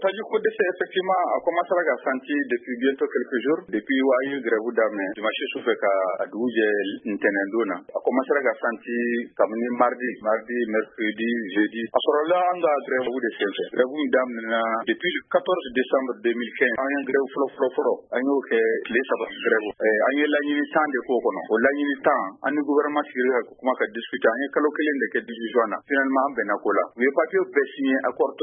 Taju ko dese effectivement a commencé à sentir depuis bientôt quelques jours depuis wayu grève d'amé dimanche souffre ka aduje ntenendona a commencé à sentir comme mardi, mercredi, jeudi. Asorola anga grève de sense. Grève d'amna depuis le 14 décembre 2015 a une grève flo anyo ke les sabat grève anyo la ni temps de ko kono o la ni temps an gouvernement siré ko kuma ka discuter anyo kalo kelen de ke division finalement benakola we papier be signé accord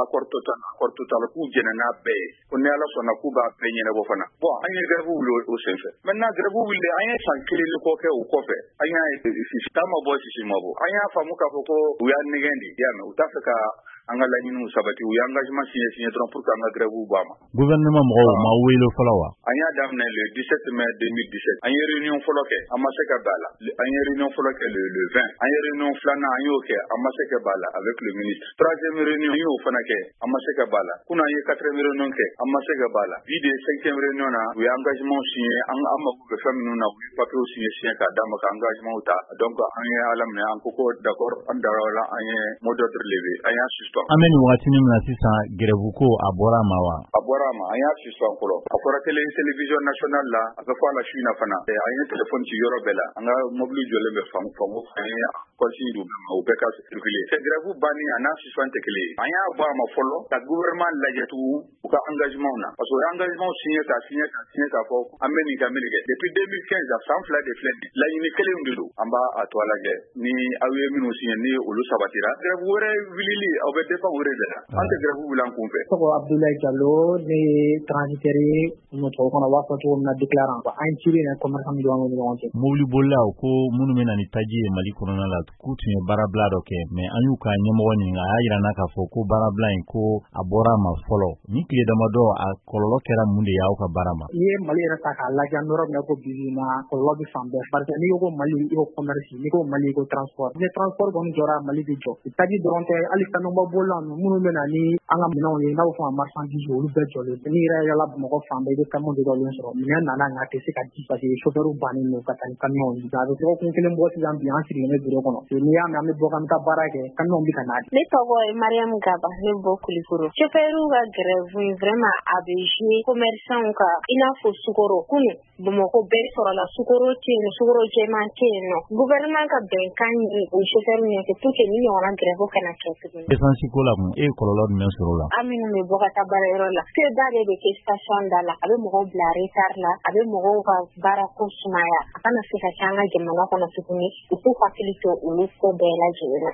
total ku jenana be on ne ala sona ku ba peñe na bo fana bon anyo grève au sense maintenant grève le anyo san kele ko ke o ko fe anyo système bo anya famu ka foko uya nigendi yame utafika angala nyinu sabati uya engagement signé trop pour que grève bama gouvernement mo ma welo falawa anya damne le 17 mai 2017 anya réunion foloke amaseka bala anya réunion foloke le 20 anya réunion flana anyoke amaseka bala avec le ministre troisième réunion yo fanake amaseka bala kuna anya quatrième réunion ke amaseka bala vide cinquième réunion na uya engagement signé amma ko faminu na papier signé ka dama ka engagement uta donc anya alamne anko d'accord andara anya mot d'ordre levé anya ameni watini mna sisa gerevuko abora aya sisa kolo akora télévision nationale la akafa la china fana aya téléphone ci yoro bela anga mobile jole be famu aya continue au beka circuler c'est grave bani ana sisa tekele aya ba ma follow ta gouvernement la jetu ka engagement na parce que engagement signé ka fo ameni depuis 2015 à sans fla de fled la ni kele ndudo amba atwala ge ni awe minu signé ni olu sabatira grave wore wilili pas ouvrir là. Ante grève bulan kumpe. Soko Abdoulaye Diallo ne transitaire no to kono wa ko na déclarant ba an tiri na commerçant do ngoni wonte. Mobili bolla ko munu mena ni taji mali corona la kutu ne barabla do ke mais anyuka nyemo woni nga ayira naka fo ko barabla ko abora ma folo. Ni kile damado a kololo kera munde yaw ka barama. Ye mali ra ta ka la janoro na ko bizina ko lobi fambe parce que ni ko mali ko commerce ni ko mali ko transport. Ni transport gon jora mali di jo. Taji doronte alista no bolan munu mena ni anga mena ni na fo marchandise olu be jole ni ra yala mo fambe de kamo de dolen so ni na ngate se ka di parce que chauffeur bani no ka tan camion da do ko kelen bo ti ambiance ni ne biro kono ni ya na me bo kan ta barake camion bi kanadi le to boy Mariam Gaba le bo kulikuro chauffeur ga grève vraiment abéché commerçant ka ina fo sukoro kunu bomo ko be soro la sukoro je manteno gouvernement ka ben kan ni o chauffeur ni ke tout ni on grève kana ke kola e kololo men sorola aminu me boka tabarero la ke dare de ke station dala abe mo bla retard la abe mo ga bara ko sumaya akana fika changa gemana kono sukuni uku facilite ulu ko bela jera